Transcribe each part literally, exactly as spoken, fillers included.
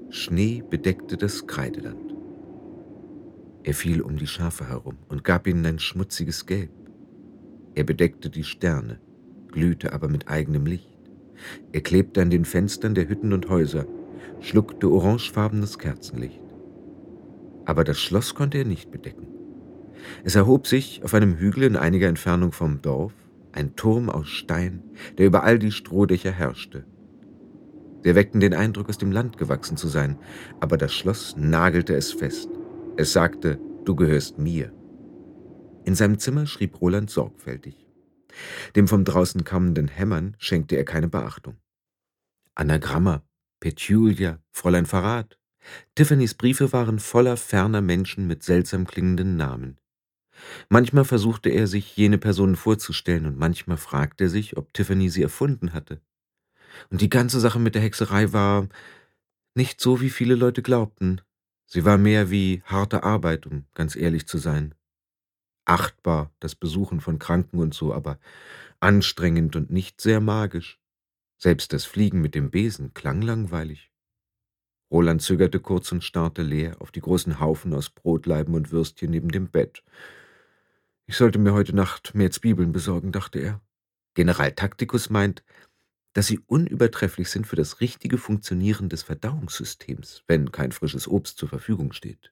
Schnee bedeckte das Kreideland. Er fiel um die Schafe herum und gab ihnen ein schmutziges Gelb. Er bedeckte die Sterne, glühte aber mit eigenem Licht. Er klebte an den Fenstern der Hütten und Häuser, schluckte orangefarbenes Kerzenlicht. Aber das Schloss konnte er nicht bedecken. Es erhob sich auf einem Hügel in einiger Entfernung vom Dorf, ein Turm aus Stein, der über all die Strohdächer herrschte. Sie erweckten den Eindruck, aus dem Land gewachsen zu sein, aber das Schloss nagelte es fest. Es sagte, du gehörst mir. In seinem Zimmer schrieb Roland sorgfältig. Dem vom draußen kommenden Hämmern schenkte er keine Beachtung. Anagramma, Petulia, Fräulein Verrat. Tiffany's Briefe waren voller ferner Menschen mit seltsam klingenden Namen. Manchmal versuchte er, sich jene Personen vorzustellen, und manchmal fragte er sich, ob Tiffany sie erfunden hatte. Und die ganze Sache mit der Hexerei war nicht so, wie viele Leute glaubten. Sie war mehr wie harte Arbeit, um ganz ehrlich zu sein. Achtbar, das Besuchen von Kranken und so, aber anstrengend und nicht sehr magisch. Selbst das Fliegen mit dem Besen klang langweilig. Roland zögerte kurz und starrte leer auf die großen Haufen aus Brotlaiben und Würstchen neben dem Bett. Ich sollte mir heute Nacht mehr Zwiebeln besorgen, dachte er. General Taktikus meint, dass sie unübertrefflich sind für das richtige Funktionieren des Verdauungssystems, wenn kein frisches Obst zur Verfügung steht.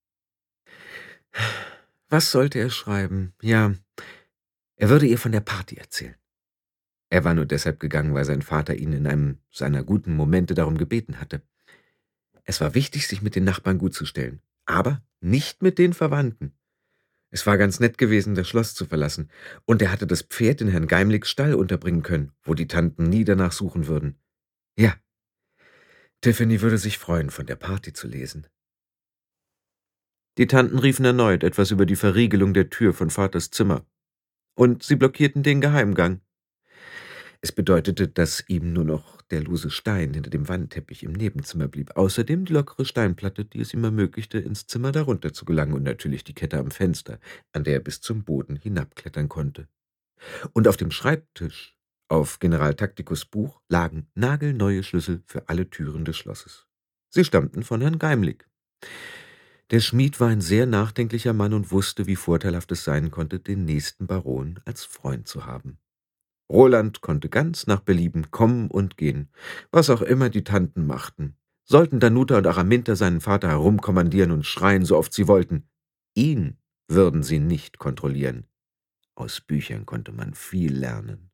Was sollte er schreiben? Ja, er würde ihr von der Party erzählen. Er war nur deshalb gegangen, weil sein Vater ihn in einem seiner guten Momente darum gebeten hatte. Es war wichtig, sich mit den Nachbarn gut zu stellen, aber nicht mit den Verwandten. Es war ganz nett gewesen, das Schloss zu verlassen, und er hatte das Pferd in Herrn Geimlicks Stall unterbringen können, wo die Tanten nie danach suchen würden. Ja, Tiffany würde sich freuen, von der Party zu lesen. Die Tanten riefen erneut etwas über die Verriegelung der Tür von Vaters Zimmer, und sie blockierten den Geheimgang. Es bedeutete, dass ihm nur noch der lose Stein hinter dem Wandteppich im Nebenzimmer blieb, außerdem die lockere Steinplatte, die es ihm ermöglichte, ins Zimmer darunter zu gelangen, und natürlich die Kette am Fenster, an der er bis zum Boden hinabklettern konnte. Und auf dem Schreibtisch, auf General Taktikus Buch, lagen nagelneue Schlüssel für alle Türen des Schlosses. Sie stammten von Herrn Geimlick. Der Schmied war ein sehr nachdenklicher Mann und wusste, wie vorteilhaft es sein konnte, den nächsten Baron als Freund zu haben. Roland konnte ganz nach Belieben kommen und gehen, was auch immer die Tanten machten. Sollten Danuta und Araminta seinen Vater herumkommandieren und schreien, so oft sie wollten, ihn würden sie nicht kontrollieren. Aus Büchern konnte man viel lernen.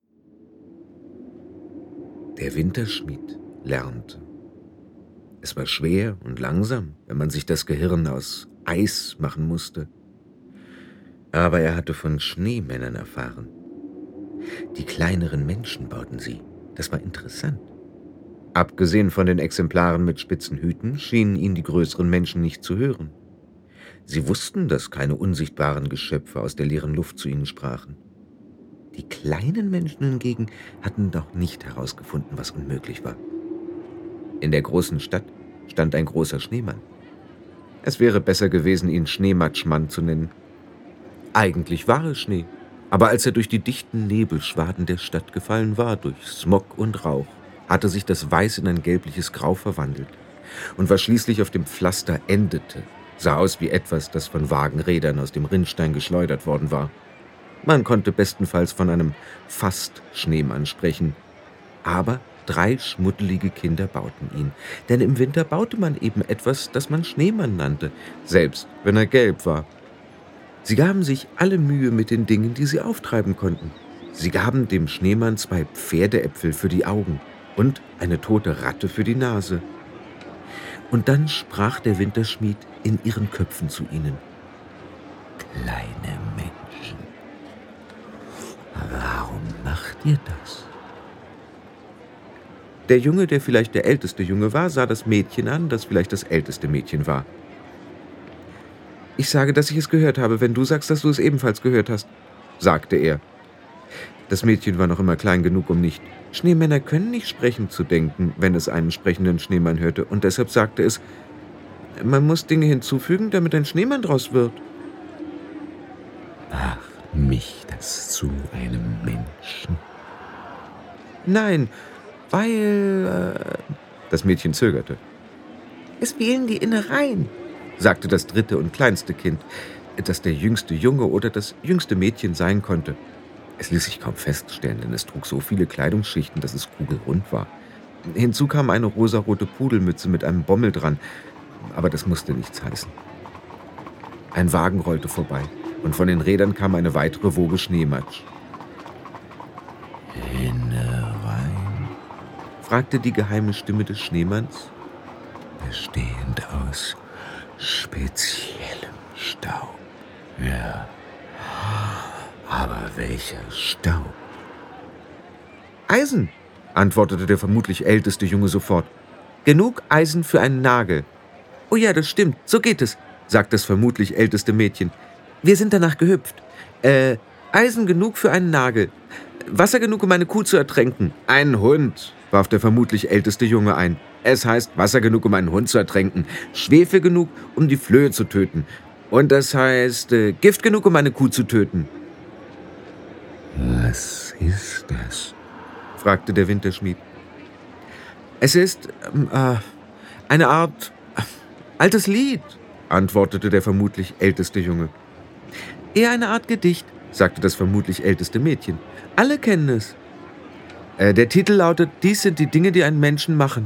Der Winterschmied lernte. Es war schwer und langsam, wenn man sich das Gehirn aus Eis machen musste. Aber er hatte von Schneemännern erfahren. Die kleineren Menschen bauten sie. Das war interessant. Abgesehen von den Exemplaren mit spitzen Hüten schienen ihn die größeren Menschen nicht zu hören. Sie wussten, dass keine unsichtbaren Geschöpfe aus der leeren Luft zu ihnen sprachen. Die kleinen Menschen hingegen hatten noch nicht herausgefunden, was unmöglich war. In der großen Stadt stand ein großer Schneemann. Es wäre besser gewesen, ihn Schneematschmann zu nennen. Eigentlich war es Schnee. Aber als er durch die dichten Nebelschwaden der Stadt gefallen war, durch Smog und Rauch, hatte sich das Weiß in ein gelbliches Grau verwandelt. Und was schließlich auf dem Pflaster endete, sah aus wie etwas, das von Wagenrädern aus dem Rinnstein geschleudert worden war. Man konnte bestenfalls von einem Fast-Schneemann sprechen. Aber drei schmuddelige Kinder bauten ihn. Denn im Winter baute man eben etwas, das man Schneemann nannte, selbst wenn er gelb war. Sie gaben sich alle Mühe mit den Dingen, die sie auftreiben konnten. Sie gaben dem Schneemann zwei Pferdeäpfel für die Augen und eine tote Ratte für die Nase. Und dann sprach der Winterschmied in ihren Köpfen zu ihnen. Kleine Menschen, warum macht ihr das? Der Junge, der vielleicht der älteste Junge war, sah das Mädchen an, das vielleicht das älteste Mädchen war. »Ich sage, dass ich es gehört habe, wenn du sagst, dass du es ebenfalls gehört hast«, sagte er. Das Mädchen war noch immer klein genug, um nicht »Schneemänner können nicht sprechen« zu denken, wenn es einen sprechenden Schneemann hörte, und deshalb sagte es, man muss Dinge hinzufügen, damit ein Schneemann draus wird. »Macht mich das zu einem Menschen?« »Nein, weil...« äh, Das Mädchen zögerte. Es fehlen die Innereien, sagte das dritte und kleinste Kind, das der jüngste Junge oder das jüngste Mädchen sein konnte. Es ließ sich kaum feststellen, denn es trug so viele Kleidungsschichten, dass es kugelrund war. Hinzu kam eine rosarote Pudelmütze mit einem Bommel dran, aber das musste nichts heißen. Ein Wagen rollte vorbei, und von den Rädern kam eine weitere Woge Schneematsch. »Innereien?« fragte die geheime Stimme des Schneemanns. »Bestehend aus speziellem Staub. Ja, aber welcher Staub?« »Eisen«, antwortete der vermutlich älteste Junge sofort. »Genug Eisen für einen Nagel.« »Oh ja, das stimmt, so geht es«, sagte das vermutlich älteste Mädchen. »Wir sind danach gehüpft. Äh, Eisen genug für einen Nagel. Wasser genug, um eine Kuh zu ertränken.« »Ein Hund«, warf der vermutlich älteste Junge ein. »Es heißt Wasser genug, um einen Hund zu ertränken, Schwefel genug, um die Flöhe zu töten. Und das heißt äh, Gift genug, um eine Kuh zu töten.« »Was ist das?«, fragte der Winterschmied. »Es ist äh, eine Art äh, altes Lied«, antwortete der vermutlich älteste Junge. »Eher eine Art Gedicht«, sagte das vermutlich älteste Mädchen. »Alle kennen es. Äh, der Titel lautet: Dies sind die Dinge, die einen Menschen machen.«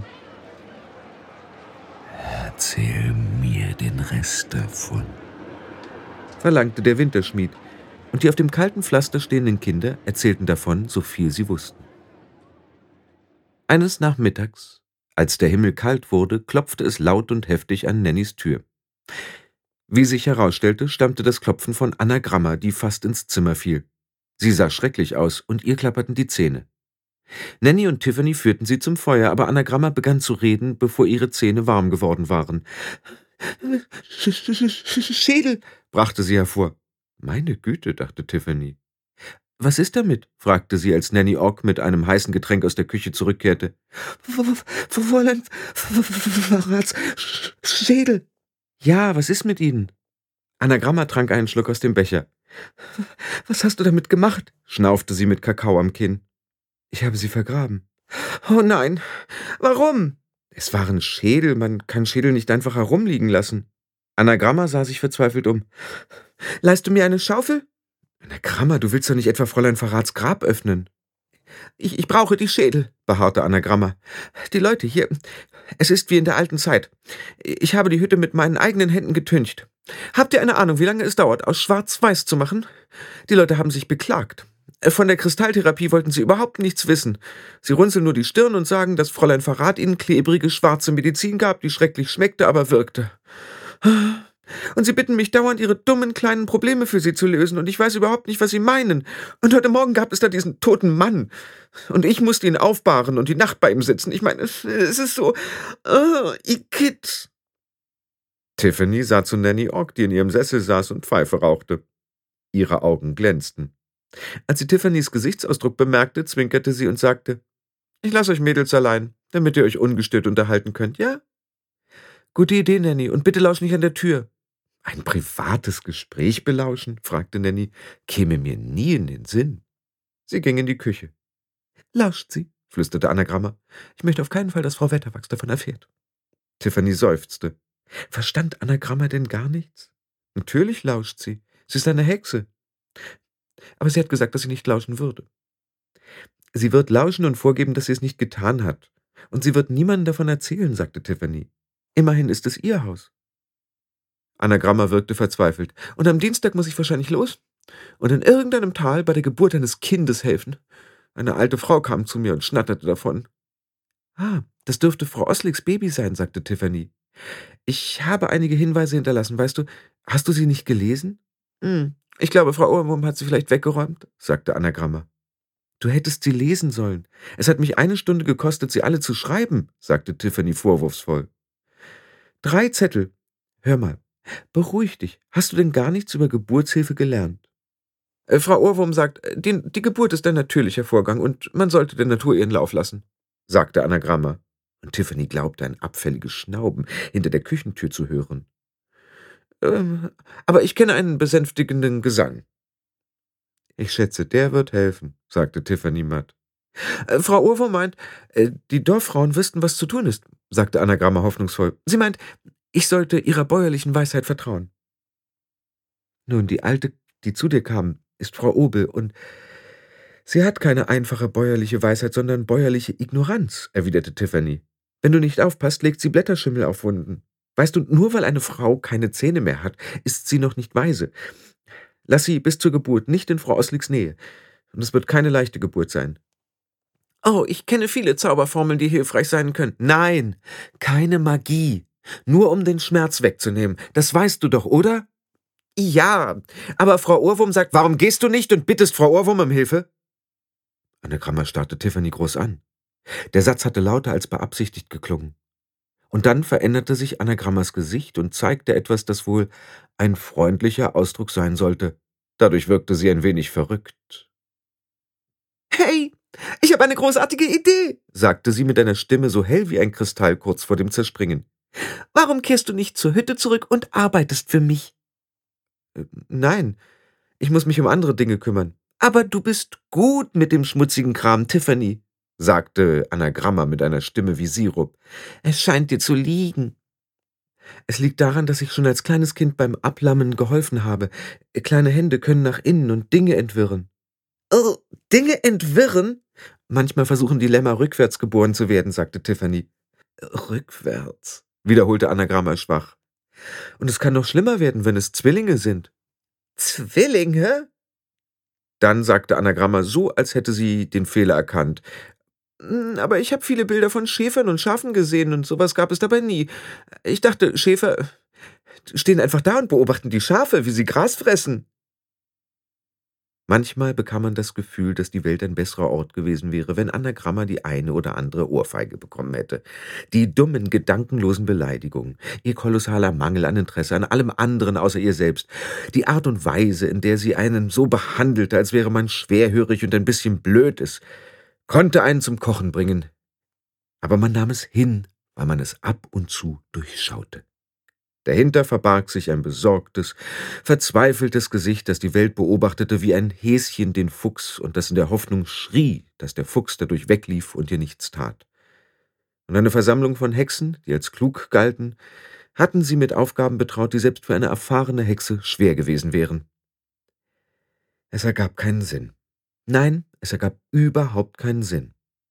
»Erzähl mir den Rest davon«, verlangte der Winterschmied, und die auf dem kalten Pflaster stehenden Kinder erzählten davon, so viel sie wussten. Eines Nachmittags, als der Himmel kalt wurde, klopfte es laut und heftig an Nannys Tür. Wie sich herausstellte, stammte das Klopfen von Anagramma, die fast ins Zimmer fiel. Sie sah schrecklich aus, und ihr klapperten die Zähne. Nanny und Tiffany führten sie zum Feuer, aber Anagramma begann zu reden, bevor ihre Zähne warm geworden waren. »Schädel«, brachte sie hervor. »Meine Güte«, dachte Tiffany. »Was ist damit?«, fragte sie, als Nanny Ogg mit einem heißen Getränk aus der Küche zurückkehrte. »Fräulein Verrats Schädel.« »Ja, was ist mit Ihnen?« Anagramma trank einen Schluck aus dem Becher. »Was hast du damit gemacht?«, schnaufte sie mit Kakao am Kinn. »Ich habe sie vergraben.« »Oh nein, warum?« »Es waren Schädel, man kann Schädel nicht einfach herumliegen lassen.« Anagramma sah sich verzweifelt um. »Leihst du mir eine Schaufel?« »Anagramma, du willst doch nicht etwa Fräulein Verrats Grab öffnen?« Ich, ich brauche die Schädel«, beharrte Anagramma. »Die Leute hier, es ist wie in der alten Zeit. Ich habe die Hütte mit meinen eigenen Händen getüncht. Habt ihr eine Ahnung, wie lange es dauert, aus Schwarz-Weiß zu machen? Die Leute haben sich beklagt. Von der Kristalltherapie wollten sie überhaupt nichts wissen. Sie runzeln nur die Stirn und sagen, dass Fräulein Verrat ihnen klebrige, schwarze Medizin gab, die schrecklich schmeckte, aber wirkte. Und sie bitten mich dauernd, ihre dummen kleinen Probleme für sie zu lösen, und ich weiß überhaupt nicht, was sie meinen. Und heute Morgen gab es da diesen toten Mann. Und ich musste ihn aufbahren und die Nacht bei ihm sitzen. Ich meine, es ist so... Oh, Igitt.« Tiffany sah zu Nanny Ogg, die in ihrem Sessel saß und Pfeife rauchte. Ihre Augen glänzten. Als sie Tiffany's Gesichtsausdruck bemerkte, zwinkerte sie und sagte, »Ich lasse euch Mädels allein, damit ihr euch ungestört unterhalten könnt, ja?« »Gute Idee, Nanny, und bitte lausch nicht an der Tür.« »Ein privates Gespräch belauschen?«, fragte Nanny. »Käme mir nie in den Sinn.« Sie ging in die Küche. »Lauscht sie«, flüsterte Anagramma. »Ich möchte auf keinen Fall, dass Frau Wetterwachs davon erfährt.« Tiffany seufzte. Verstand Anagramma denn gar nichts? Natürlich lauscht sie. Sie ist eine Hexe. Aber sie hat gesagt, dass sie nicht lauschen würde. Sie wird lauschen und vorgeben, dass sie es nicht getan hat. Und sie wird niemandem davon erzählen, sagte Tiffany. Immerhin ist es ihr Haus. Anagramma wirkte verzweifelt. Und am Dienstag muss ich wahrscheinlich los und in irgendeinem Tal bei der Geburt eines Kindes helfen. Eine alte Frau kam zu mir und schnatterte davon. »Ah, das dürfte Frau Oslicks Baby sein«, sagte Tiffany. »Ich habe einige Hinweise hinterlassen, weißt du. Hast du sie nicht gelesen?« »Hm, ich glaube, Frau Ohrwurm hat sie vielleicht weggeräumt«, sagte Anagramma. »Du hättest sie lesen sollen. Es hat mich eine Stunde gekostet, sie alle zu schreiben«, sagte Tiffany vorwurfsvoll. »Drei Zettel. Hör mal, beruhig dich. Hast du denn gar nichts über Geburtshilfe gelernt?« Äh, Frau Ohrwurm sagt, die, die Geburt ist ein natürlicher Vorgang und man sollte der Natur ihren Lauf lassen«, sagte Anagramma. Und Tiffany glaubte, ein abfälliges Schnauben hinter der Küchentür zu hören. Ähm, aber ich kenne einen besänftigenden Gesang. »Ich schätze, der wird helfen«, sagte Tiffany matt. Äh, Frau Ohrwurm meint, äh, die Dorffrauen wüssten, was zu tun ist. sagte Anagramma hoffnungsvoll. Sie meint, ich sollte ihrer bäuerlichen Weisheit vertrauen. Nun, die Alte, die zu dir kam, ist Frau Obel, und sie hat keine einfache bäuerliche Weisheit, sondern bäuerliche Ignoranz, erwiderte Tiffany. Wenn du nicht aufpasst, legt sie Blätterschimmel auf Wunden. Weißt du, nur weil eine Frau keine Zähne mehr hat, ist sie noch nicht weise. Lass sie bis zur Geburt nicht in Frau Osligs Nähe, und es wird keine leichte Geburt sein. Oh, ich kenne viele Zauberformeln, die hilfreich sein können. Nein, keine Magie. Nur um den Schmerz wegzunehmen. Das weißt du doch, oder? Ja, aber Frau Ohrwurm sagt, warum gehst du nicht und bittest Frau Ohrwurm um Hilfe? Anagramma starrte Tiffany groß an. Der Satz hatte lauter als beabsichtigt geklungen. Und dann veränderte sich Anagrammas Gesicht und zeigte etwas, das wohl ein freundlicher Ausdruck sein sollte. Dadurch wirkte sie ein wenig verrückt. »Hey, ich habe eine großartige Idee«, sagte sie mit einer Stimme so hell wie ein Kristall kurz vor dem Zerspringen. »Warum kehrst du nicht zur Hütte zurück und arbeitest für mich?« äh, »Nein, ich muss mich um andere Dinge kümmern.« »Aber du bist gut mit dem schmutzigen Kram, Tiffany«, sagte Anagramma mit einer Stimme wie Sirup. »Es scheint dir zu liegen.« »Es liegt daran, dass ich schon als kleines Kind beim Ablammen geholfen habe. Kleine Hände können nach innen und Dinge entwirren.« »Oh, Dinge entwirren?« »Manchmal versuchen die Lämmer rückwärts geboren zu werden«, sagte Tiffany. »Rückwärts«, wiederholte Anagramma schwach. »Und es kann noch schlimmer werden, wenn es Zwillinge sind.« »Zwillinge?« Dann sagte Anagramma so, als hätte sie den Fehler erkannt. »Aber ich habe viele Bilder von Schäfern und Schafen gesehen, und sowas gab es dabei nie. Ich dachte, Schäfer stehen einfach da und beobachten die Schafe, wie sie Gras fressen.« Manchmal bekam man das Gefühl, dass die Welt ein besserer Ort gewesen wäre, wenn Anagramma die eine oder andere Ohrfeige bekommen hätte. Die dummen, gedankenlosen Beleidigungen, ihr kolossaler Mangel an Interesse an allem anderen außer ihr selbst, die Art und Weise, in der sie einen so behandelte, als wäre man schwerhörig und ein bisschen blöd ist, konnte einen zum Kochen bringen. Aber man nahm es hin, weil man es ab und zu durchschaute. Dahinter verbarg sich ein besorgtes, verzweifeltes Gesicht, das die Welt beobachtete wie ein Häschen den Fuchs und das in der Hoffnung schrie, dass der Fuchs dadurch weglief und ihr nichts tat. Und eine Versammlung von Hexen, die als klug galten, hatten sie mit Aufgaben betraut, die selbst für eine erfahrene Hexe schwer gewesen wären. Es ergab keinen Sinn. Nein, es ergab überhaupt keinen Sinn.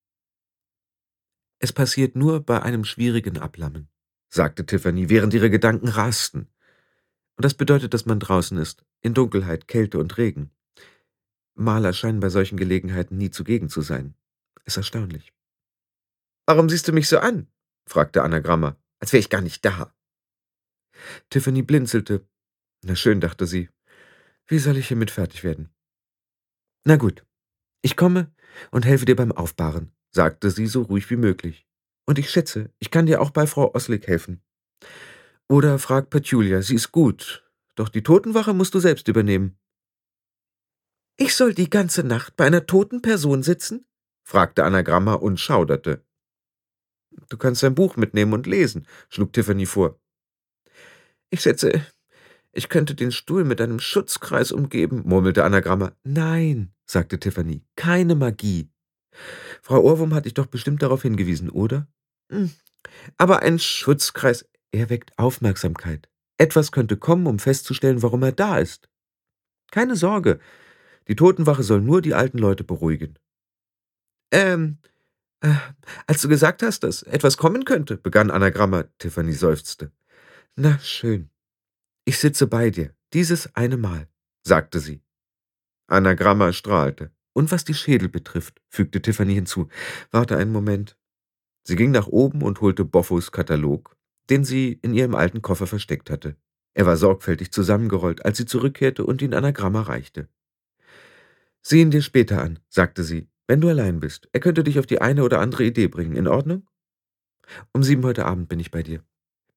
»Es passiert nur bei einem schwierigen Ablammen«, sagte Tiffany, während ihre Gedanken rasten. »Und das bedeutet, dass man draußen ist, in Dunkelheit, Kälte und Regen. Maler scheinen bei solchen Gelegenheiten nie zugegen zu sein. Ist erstaunlich.« »Warum siehst du mich so an?« fragte Anagramma, »als wäre ich gar nicht da.« Tiffany blinzelte. »Na schön«, dachte sie, »wie soll ich hiermit fertig werden?« »Na gut, ich komme und helfe dir beim Aufbahren«, sagte sie so ruhig wie möglich. »Und ich schätze, ich kann dir auch bei Frau Oslig helfen. Oder frag Petulia, sie ist gut, doch die Totenwache musst du selbst übernehmen.« »Ich soll die ganze Nacht bei einer toten Person sitzen?« fragte Anagramma und schauderte. »Du kannst dein Buch mitnehmen und lesen«, schlug Tiffany vor. »Ich schätze, ich könnte den Stuhl mit einem Schutzkreis umgeben«, murmelte Anagramma. »Nein«, sagte Tiffany, »keine Magie. Frau Ohrwurm hat dich doch bestimmt darauf hingewiesen, oder? Hm. Aber ein Schutzkreis, er weckt Aufmerksamkeit. Etwas könnte kommen, um festzustellen, warum er da ist. Keine Sorge, die Totenwache soll nur die alten Leute beruhigen.« »Ähm, äh, als du gesagt hast, dass etwas kommen könnte«, begann Anagramma. Tiffany seufzte. »Na schön. Ich sitze bei dir, dieses eine Mal«, sagte sie. Anagramma strahlte. »Und was die Schädel betrifft«, fügte Tiffany hinzu, »warte einen Moment.« Sie ging nach oben und holte Boffos Katalog, den sie in ihrem alten Koffer versteckt hatte. Er war sorgfältig zusammengerollt, als sie zurückkehrte und ihn Anagramma reichte. »Sieh ihn dir später an«, sagte sie, »wenn du allein bist. Er könnte dich auf die eine oder andere Idee bringen. In Ordnung? Um sieben heute Abend bin ich bei dir.«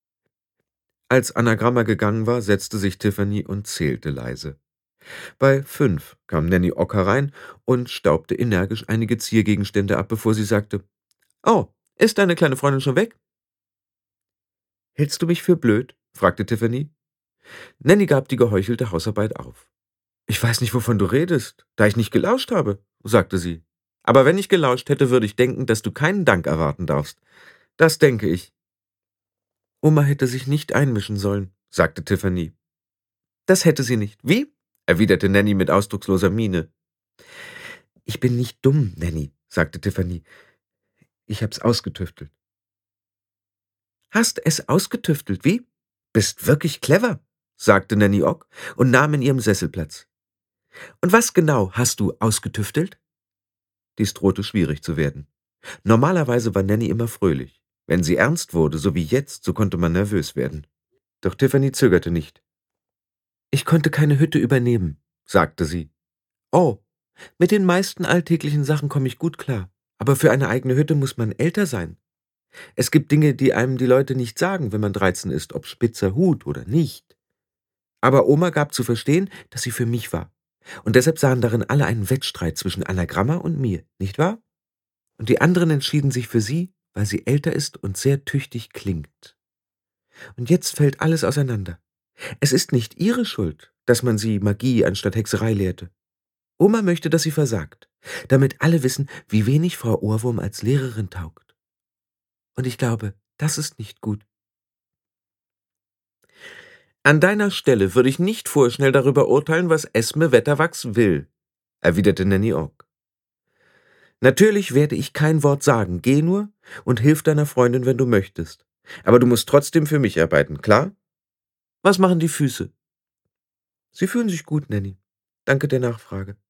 Als Anagramma gegangen war, setzte sich Tiffany und zählte leise. Bei fünf kam Nanny Ock herein und staubte energisch einige Ziergegenstände ab, bevor sie sagte, »Oh, ist deine kleine Freundin schon weg?« »Hältst du mich für blöd?« fragte Tiffany. Nanny gab die geheuchelte Hausarbeit auf. »Ich weiß nicht, wovon du redest, da ich nicht gelauscht habe«, sagte sie. »Aber wenn ich gelauscht hätte, würde ich denken, dass du keinen Dank erwarten darfst.« Das denke ich. Oma hätte sich nicht einmischen sollen, sagte Tiffany. Das hätte sie nicht. Wie? Erwiderte Nanny mit ausdrucksloser Miene. Ich bin nicht dumm, Nanny, sagte Tiffany. Ich hab's ausgetüftelt. Hast es ausgetüftelt, wie? Bist wirklich clever, sagte Nanny Ogg und nahm in ihrem Sessel Platz. Und was genau hast du ausgetüftelt? Dies drohte schwierig zu werden. Normalerweise war Nanny immer fröhlich. Wenn sie ernst wurde, so wie jetzt, so konnte man nervös werden. Doch Tiffany zögerte nicht. Ich konnte keine Hütte übernehmen, sagte sie. Oh, mit den meisten alltäglichen Sachen komme ich gut klar. Aber für eine eigene Hütte muss man älter sein. Es gibt Dinge, die einem die Leute nicht sagen, wenn man dreizehn ist, ob spitzer Hut oder nicht. Aber Oma gab zu verstehen, dass sie für mich war. Und deshalb sahen darin alle einen Wettstreit zwischen Anagramma und mir, nicht wahr? Und die anderen entschieden sich für sie, weil sie älter ist und sehr tüchtig klingt. Und jetzt fällt alles auseinander. Es ist nicht ihre Schuld, dass man sie Magie anstatt Hexerei lehrte. Oma möchte, dass sie versagt, damit alle wissen, wie wenig Frau Ohrwurm als Lehrerin taugt. Und ich glaube, das ist nicht gut. An deiner Stelle würde ich nicht vorschnell darüber urteilen, was Esme Wetterwachs will, erwiderte Nanny Ogg. Natürlich werde ich kein Wort sagen, geh nur und hilf deiner Freundin, wenn du möchtest. Aber du musst trotzdem für mich arbeiten, klar? Was machen die Füße? Sie fühlen sich gut, Nanny. Danke der Nachfrage.